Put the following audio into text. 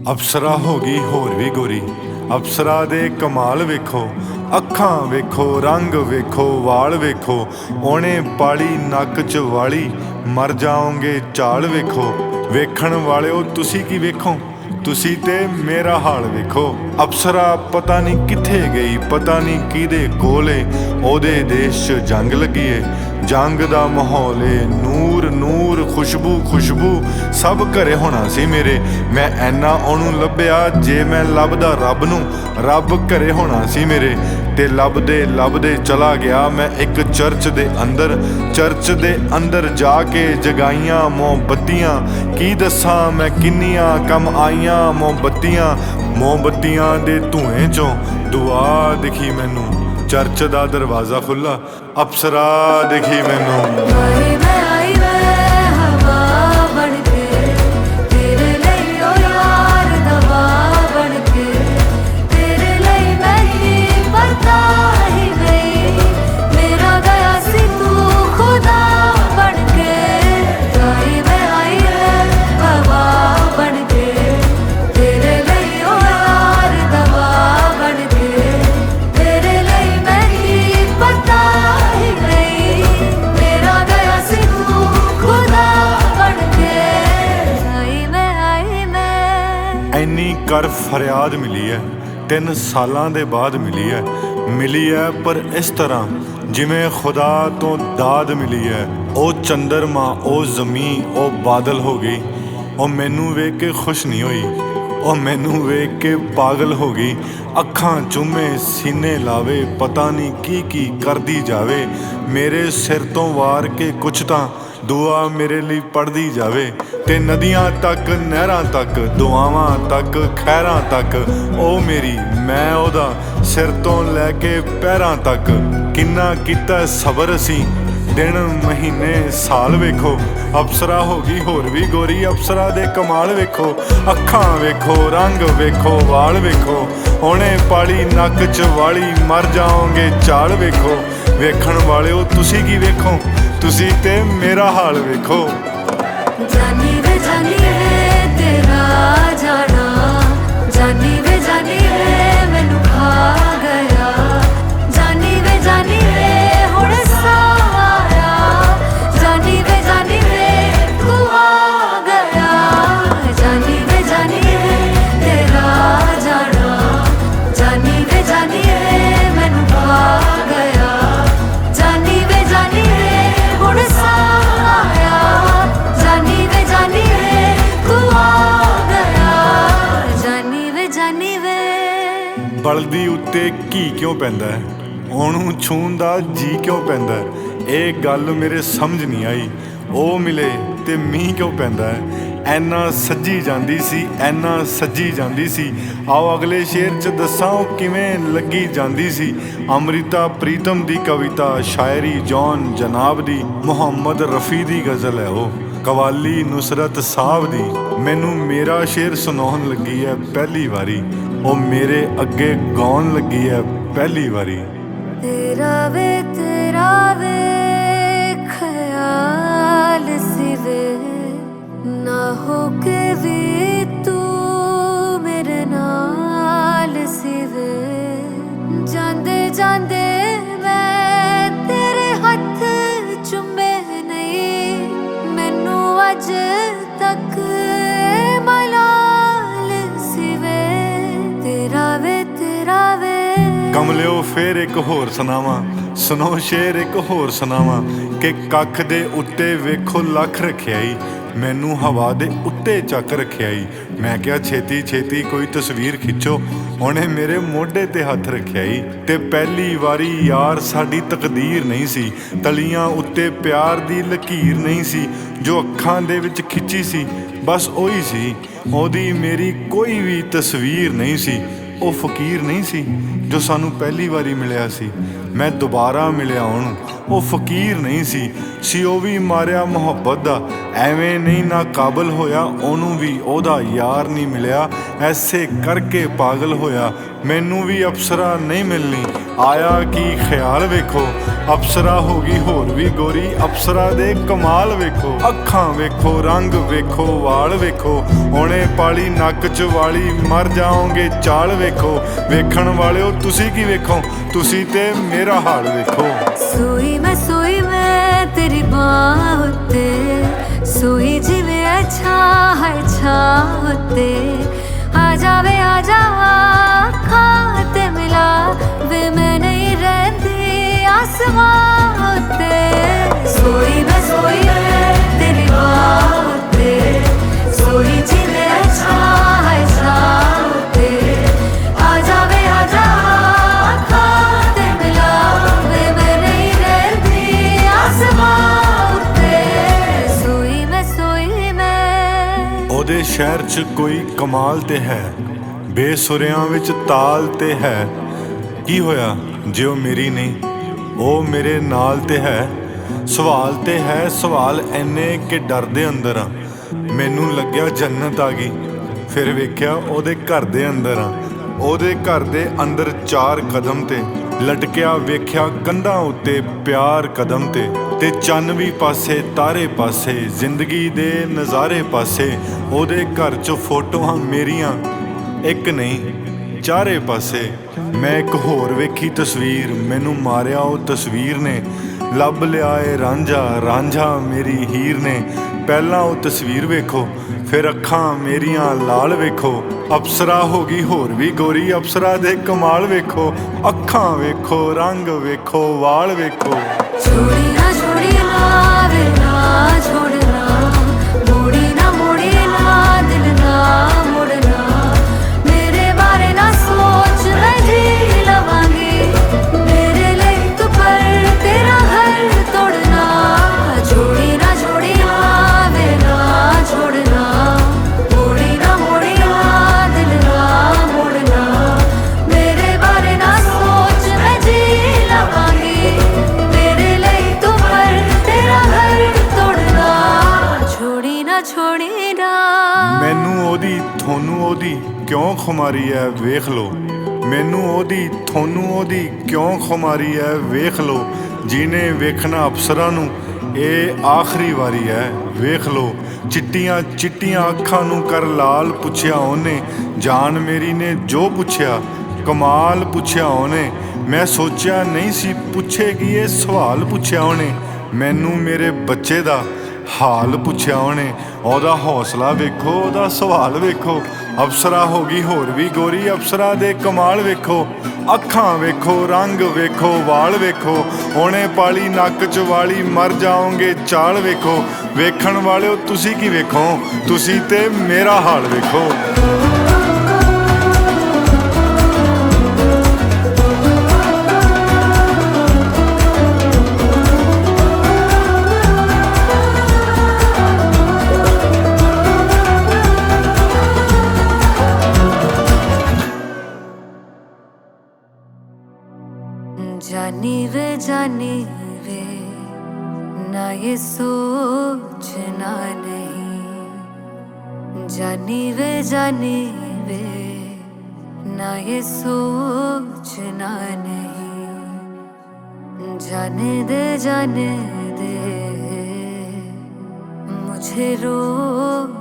ਅਪਸਰਾ ਹੋ ਗਈ ਹੋਰ ਵੀ ਗੋਰੀ। ਅਪਸਰਾ ਦੇ ਕਮਾਲ ਵੇਖੋ, ਅੱਖਾਂ ਵੇਖੋ, ਰੰਗ ਵੇਖੋ, ਵਾਲ ਵੇਖੋ। ਉਹਨੇ ਪਾਲੀ ਨੱਕ 'ਚ ਵਾਲੀ, ਮਰ ਜਾਓਗੇ ਚਾਲ ਵੇਖੋ। ਵੇਖਣ ਵਾਲਿਓ ਤੁਸੀਂ ਕੀ ਵੇਖੋ, ਤੁਸੀਂ ਤੇ ਮੇਰਾ ਹਾਲ ਵੇਖੋ। ਅਪਸਰਾ ਪਤਾ ਨਹੀਂ ਕਿੱਥੇ ਗਈ, ਪਤਾ ਨਹੀਂ ਕਿਹਦੇ ਕੋਲੇ। ਉਹਦੇ ਦੇਸ਼ 'ਚ ਜੰਗ ਲੱਗੀ ਏ, ਜੰਗ ਦਾ ਮਾਹੌਲ ਏ। ਨੂਰ ਨੂਰ, ਖੁਸ਼ਬੂ ਖੁਸ਼ਬੂ, ਸਭ ਘਰੇ ਹੋਣਾ ਸੀ ਮੇਰੇ। ਮੈਂ ਐਨਾ ਉਹਨੂੰ ਲੱਭਿਆ, ਜੇ ਮੈਂ ਲੱਭਦਾ ਰੱਬ ਨੂੰ, ਰੱਬ ਘਰੇ ਹੋਣਾ ਸੀ ਮੇਰੇ। ਤੇ ਲੱਭਦੇ ਲੱਭਦੇ ਚਲਾ ਗਿਆ ਮੈਂ ਇੱਕ ਚਰਚ ਦੇ ਅੰਦਰ। ਚਰਚ ਦੇ ਅੰਦਰ ਜਾ ਕੇ ਜਗਾਈਆਂ ਮੋਮਬੱਤੀਆਂ। ਕੀ ਦੱਸਾਂ ਮੈਂ ਕਿੰਨੀਆਂ ਕੰਮ ਆਈਆਂ ਮੋਮਬੱਤੀਆਂ। ਮੋਮਬੱਤੀਆਂ ਦੇ ਧੂਏ 'ਚੋਂ ਦੁਆ ਦਿਖੀ ਮੈਨੂੰ, ਚਰਚ ਦਾ ਦਰਵਾਜ਼ਾ ਖੁੱਲ੍ਹਾ, ਅਪਸਰਾ ਦਿਖੀ ਮੈਨੂੰ। ਇੰਨੀ ਕਰ ਫਰਿਆਦ ਮਿਲੀ ਹੈ, 3 ਸਾਲਾਂ ਦੇ ਬਾਅਦ ਮਿਲੀ ਹੈ ਪਰ ਇਸ ਤਰ੍ਹਾਂ ਜਿਵੇਂ ਖੁਦਾ ਤੋਂ ਦਾਦ ਮਿਲੀ ਹੈ। ਉਹ ਚੰਦਰਮਾ, ਉਹ ਜ਼ਮੀਨ, ਉਹ ਬਾਦਲ ਹੋ ਗਈ। ਉਹ ਮੈਨੂੰ ਵੇਖ ਕੇ ਖੁਸ਼ ਨਹੀਂ ਹੋਈ, ਉਹ ਮੈਨੂੰ ਵੇਖ ਕੇ ਪਾਗਲ ਹੋ ਗਈ। ਅੱਖਾਂ ਚੁੰਮੇ, ਸੀਨੇ ਲਾਵੇ, ਪਤਾ ਨਹੀਂ ਕੀ ਕੀ ਕਰਦੀ ਜਾਵੇ। ਮੇਰੇ ਸਿਰ ਤੋਂ ਵਾਰ ਕੇ ਕੁਛ ਤਾਂ ਦੁਆ ਮੇਰੇ ਲਈ ਪੜ੍ਹਦੀ ਜਾਵੇ। ਤੇ ਨਦੀਆਂ ਤੱਕ, ਨਹਿਰਾਂ ਤੱਕ, ਦੁਆਵਾਂ ਤੱਕ, ਖੈਰਾਂ ਤੱਕ ਉਹ ਮੇਰੀ, ਮੈਂ ਉਹਦਾ। ਸਿਰ ਤੋਂ ਲੈ ਕੇ ਪੈਰਾਂ ਤੱਕ ਕਿੰਨਾ ਕੀਤਾ ਸਬਰ ਅਸੀਂ, ਦਿਨ ਮਹੀਨੇ ਸਾਲ ਵੇਖੋ। ਅਪਸਰਾ ਹੋ ਗਈ ਹੋਰ ਵੀ ਗੋਰੀ, ਅਪਸਰਾ ਦੇ ਕਮਾਲ ਵੇਖੋ। ਅੱਖਾਂ ਵੇਖੋ, ਰੰਗ ਵੇਖੋ, ਵਾਲ ਵੇਖੋ। ਉਹਨੇ ਪਾਲੀ ਨੱਕ 'ਚ ਵਾਲੀ, ਮਰ ਜਾਓਗੇ ਚਾਲ ਵੇਖੋ। ਵੇਖਣ ਵਾਲਿਓ ਤੁਸੀਂ ਕੀ ਵੇਖੋ, ਤੁਸੀਂ ਤੇ ਮੇਰਾ ਹਾਲ ਵੇਖੋ। ਜਾਨੀ ਵੇ ਜਾਨੀ ਵੇ ਤੇਰਾ ਜਾਣਾ, ਜਾਨੀ ਵੇ ਜਾਨੀ ਵੇ ਮੈਨੂੰ ਖਾ ਗਿਆ। ਜਾਨੀ ਵੇ ਹੁਣ ਸਾਇਆ, ਜਾਨੀ ਵੇ ਤੂੰ ਆ ਗਿਆ। ਜਾਨੀ ਵੇ ਤੇਰਾ ਜਾਣਾ, ਜਾਨੀ ਵੇ ਮੈਨੂੰ ਖਾ ਗਿਆ। ਜਾਨੀ ਵੇ ਹੁਣ ਸਾਇਆ, ਜਾਨੀ ਵੇ ਤੂੰ ਆ ਗਿਆ। ਜਾਨੀ ਵੇ ਬਲਦੀ ਉੱਤੇ ਘੀ ਕਿਉਂ ਪੈਂਦਾ ਹੈ, ਉਹਨੂੰ ਛੂਹਣ ਦਾ ਜੀ ਕਿਉਂ ਪੈਂਦਾ ਹੈ, ਇਹ ਗੱਲ ਮੇਰੇ ਸਮਝ ਨਹੀਂ ਆਈ। ਉਹ ਮਿਲੇ ਤੇ ਮੀਂਹ ਕਿਉਂ ਪੈਂਦਾ ਹੈ, ਐਨਾ ਸੱਜੀ ਜਾਂਦੀ ਸੀ, ਐਨਾ ਸੱਜੀ ਜਾਂਦੀ ਸੀ। ਆਓ ਅਗਲੇ ਸ਼ੇਰ 'ਚ ਦੱਸਾਂ ਉਹ ਕਿਵੇਂ ਲੱਗੀ ਜਾਂਦੀ ਸੀ। ਅੰਮ੍ਰਿਤਾ ਪ੍ਰੀਤਮ ਦੀ ਕਵਿਤਾ, ਸ਼ਾਇਰੀ ਜੌਨ ਜਨਾਬ ਦੀ, ਮੁਹੰਮਦ ਰਫੀ ਦੀ ਗਜ਼ਲ ਹੈ ਉਹ, ਕਵਾਲੀ ਨੁਸਰਤ ਸਾਹਿਬ ਦੀ। ਮੈਨੂੰ ਮੇਰਾ ਸ਼ੇਰ ਸੁਣਾਉਣ ਲੱਗੀ ਹੈ ਪਹਿਲੀ ਵਾਰੀ, ਉਹ ਮੇਰੇ ਅੱਗੇ ਗਾਉਣ ਲੱਗੀ ਹੈ ਪਹਿਲੀ ਵਾਰੀ। ਤੇਰਾ ਵੇ ਖਿਆਲ ਸੀ ਵੇ, ਨਾ ਹੋ ਕੇ ਵੀ ਤੂੰ ਮੇਰੇ ਨਾਲ ਸੀ ਵੇ। ਜਾਂਦੇ ਜਾਂਦੇ ਮੈਂ ਤੇਰੇ ਹੱਥ ਚੁੰਮੇ ਨਹੀਂ, ਮੈਨੂੰ ਅੱਜ ਤੱਕ ਮਲਾਲ ਸੀ ਵੇ। ਤੇਰਾ ਵੇ ਕਮਲਿਓ ਫੇਰ ਇੱਕ ਹੋਰ ਸੁਣਾਵਾਂ, ਸੁਣੋ ਸ਼ੇਰ ਇੱਕ ਹੋਰ ਸੁਣਾਵਾਂ ਕਿ ਕੱਖ ਦੇ ਉੱਤੇ ਵੇਖੋ ਲੱਖ ਰੱਖਿਆਈ, ਮੈਨੂੰ ਹਵਾ ਦੇ ਉੱਤੇ ਚੱਕ ਰੱਖਿਆਈ। ਮੈਂ ਕਿਹਾ ਛੇਤੀ ਛੇਤੀ ਕੋਈ ਤਸਵੀਰ ਖਿੱਚੋ, ਉਹਨੇ ਮੇਰੇ ਮੋਢੇ ਤੇ ਹੱਥ ਰੱਖਿਆਈ। ਤੇ ਪਹਿਲੀ ਵਾਰੀ ਯਾਰ ਸਾਡੀ ਤਕਦੀਰ ਨਹੀਂ ਸੀ, ਤਲੀਆਂ ਉੱਤੇ ਪਿਆਰ ਦੀ ਲਕੀਰ ਨਹੀਂ ਸੀ। ਜੋ ਅੱਖਾਂ ਦੇ ਵਿੱਚ ਖਿੱਚੀ ਸੀ ਬਸ ਉਹੀ ਸੀ, ਉਹਦੀ ਮੇਰੀ ਕੋਈ ਵੀ ਤਸਵੀਰ ਨਹੀਂ ਸੀ। ਉਹ ਫਕੀਰ ਨਹੀਂ ਸੀ ਜੋ ਸਾਨੂੰ ਪਹਿਲੀ ਵਾਰੀ ਮਿਲਿਆ ਸੀ, ਮੈਂ ਦੁਬਾਰਾ ਮਿਲਿਆ ਉਹਨੂੰ। ਉਹ ਫਕੀਰ ਨਹੀਂ ਸੀ ਉਹ ਵੀ ਮਾਰਿਆ ਮੁਹੱਬਤ ਦਾ। ਐਵੇਂ ਨਹੀਂ ਨਾ ਕਾਬਲ ਹੋਇਆ ਉਹਨੂੰ ਵੀ ਉਹਦਾ ਯਾਰ ਨਹੀਂ ਮਿਲਿਆ। ਐਸੇ ਕਰਕੇ ਪਾਗਲ ਹੋਇਆ। ਮੈਨੂੰ ਵੀ ਅਪਸਰਾ ਨਹੀਂ ਮਿਲਣੀ। ਆਇਆ ਕੀ ਖਿਆਲ ਵੇਖੋ, ਅਪਸਰਾ ਹੋ ਗਈ ਹੋਰ ਵੀ ਗੋਰੀ। ਅਪਸਰਾ ਦੇ ਕਮਾਲ ਵੇਖੋ, ਅੱਖਾਂ ਵੇਖੋ, ਰੰਗ ਵੇਖੋ, ਵਾਲ ਵੇਖੋ। ਉਹਨੇ ਪਾਲੀ ਨੱਕ 'ਚ ਵਾਲੀ, ਮਰ ਜਾਓਗੇ ਚਾਲ ਵੇਖੋ। ਵੇਖਣ ਵਾਲਿਓ ਤੁਸੀਂ ਕੀ ਵੇਖੋ, ਤੁਸੀਂ ਤੇ ਮੇਰਾ ਹਾਲ ਵੇਖੋ। सोई मैं तेरी बाह उत्ते, सोई जिवें अच्छा है छाते। आ जावे अखां ते मिला वे, मैं नहीं रहती आसमां उत्ते। सोई मैं तेरी बाह उत्ते, सोई जिवें अच्छा है छाते। आ जावे अखां ते मिला वे, मैं नहीं रहती आसमां उत्ते। सोई मैं ਉਹਦੇ ਸ਼ਹਿਰ 'ਚ ਕੋਈ ਕਮਾਲ ਤੇ ਹੈ, ਬੇਸੁਰਿਆਂ ਵਿੱਚ ਤਾਲ ਤੇ ਹੈ। ਕੀ ਹੋਇਆ ਜੇ ਉਹ ਮੇਰੀ ਨਹੀਂ, ਉਹ ਮੇਰੇ ਨਾਲ ਤੇ ਹੈ। ਸਵਾਲ ਤੇ ਹੈ ਸਵਾਲ ਐਨੇ ਕਿ ਡਰ ਦੇ ਅੰਦਰ ਆ। ਮੈਨੂੰ ਲੱਗਿਆ ਜੰਨਤ ਆ ਗਈ, ਫਿਰ ਵੇਖਿਆ ਉਹਦੇ ਘਰ ਦੇ ਅੰਦਰ ਆ। ਉਹਦੇ ਘਰ ਦੇ ਅੰਦਰ 4 ਕਦਮ ਤੇ ਲਟਕਿਆ ਵੇਖਿਆ ਕੰਧਾਂ ਉੱਤੇ ਪਿਆਰ ਕਦਮ ਤੇ ਚੰਨ ਵੀ ਪਾਸੇ ਤਾਰੇ ਪਾਸੇ, ਜ਼ਿੰਦਗੀ ਦੇ ਨਜ਼ਾਰੇ ਪਾਸੇ। ਉਹਦੇ ਘਰ 'ਚ ਫੋਟੋਆਂ ਮੇਰੀਆਂ ਇੱਕ ਨਹੀਂ ਚਾਰੇ ਪਾਸੇ। ਮੈਂ ਇੱਕ ਹੋਰ ਵੇਖੀ ਤਸਵੀਰ, ਮੈਨੂੰ ਮਾਰਿਆ ਉਹ ਤਸਵੀਰ ਨੇ। ਲੱਭ ਲਿਆ ਏ ਰਾਂਝਾ ਮੇਰੀ ਹੀਰ ਨੇ। ਪਹਿਲਾਂ ਉਹ ਤਸਵੀਰ ਵੇਖੋ, ਫਿਰ ਅੱਖਾਂ ਮੇਰੀਆਂ ਲਾਲ ਵੇਖੋ। ਅਪਸਰਾ ਹੋ ਗਈ ਹੋਰ ਵੀ ਗੋਰੀ। ਅਪਸਰਾ ਦੇ ਕਮਾਲ ਵੇਖੋ, ਅੱਖਾਂ ਵੇਖੋ, ਰੰਗ ਵੇਖੋ, ਵਾਲ ਵੇਖੋ। छोड़ी ना वे ना छोड़ना, मोड़ी ना दिल ना मुड़ना। मेरे बारे ना सोच मैं जी लवांगी, मेरे लिए तू पर तेरा घर तोड़ना। छोड़ी ना वे ना छोड़ना, मोड़ी ना दिल ना मुड़ना। मेरे बारे ना सोच मैं जी लवांगी, मेरे लिए तू पर तेरा घर तोड़ना। छोड़ी ना ਮੈਨੂੰ ਉਹਦੀ ਤੁਹਾਨੂੰ ਉਹਦੀ ਕਿਉਂ ਖੁਮਾਰੀ ਐ ਵੇਖ ਲੋ। ਮੈਨੂੰ ਉਹਦੀ ਤੁਹਾਨੂੰ ਉਹਦੀ ਕਿਉਂ ਖੁਮਾਰੀ ਐ ਵੇਖ ਲੋ। ਜਿਹਨੇ ਵੇਖਣਾ ਅਪਸਰਾ ਨੂੰ ਇਹ ਆਖਰੀ ਵਾਰੀ ਐ ਵੇਖ ਲੋ। ਚਿੱਟੀਆਂ ਅੱਖਾਂ ਨੂੰ ਕਰ ਲਾਲ ਪੁੱਛਿਆ ਉਹਨੇ। ਜਾਨ ਮੇਰੀ ਨੇ ਜੋ ਪੁੱਛਿਆ ਕਮਾਲ ਪੁੱਛਿਆ ਉਹਨੇ। ਮੈਂ ਸੋਚਿਆ ਨਹੀਂ ਸੀ ਪੁੱਛੇਗੀ ਇਹ ਸਵਾਲ ਪੁੱਛਿਆ ਉਹਨੇ। ਮੈਨੂੰ ਮੇਰੇ ਬੱਚੇ ਦਾ ਹਾਲ ਪੁੱਛਿਆ ਉਹਨੇ। ਉਹਦਾ ਹੌਸਲਾ ਵੇਖੋ, ਉਹਦਾ ਸਵਾਲ ਵੇਖੋ। ਅਪਸਰਾ ਹੋ ਗਈ ਹੋਰ ਵੀ ਗੋਰੀ। ਅਪਸਰਾ ਦੇ ਕਮਾਲ ਵੇਖੋ, ਅੱਖਾਂ ਵੇਖੋ, ਰੰਗ ਵੇਖੋ, ਵਾਲ ਵੇਖੋ। ਉਹਨੇ ਪਾਲੀ ਨੱਕ 'ਚ ਵਾਲੀ, ਮਰ ਜਾਓਗੇ ਚਾਲ ਵੇਖੋ। ਵੇਖਣ ਵਾਲਿਓ ਤੁਸੀਂ ਕੀ ਵੇਖੋ, ਤੁਸੀਂ ਤੇ ਮੇਰਾ ਹਾਲ ਵੇਖੋ। जानी वे ना ये सोचना नहीं। जानी वे ना ये सोचना नहीं। जाने दे मुझे रो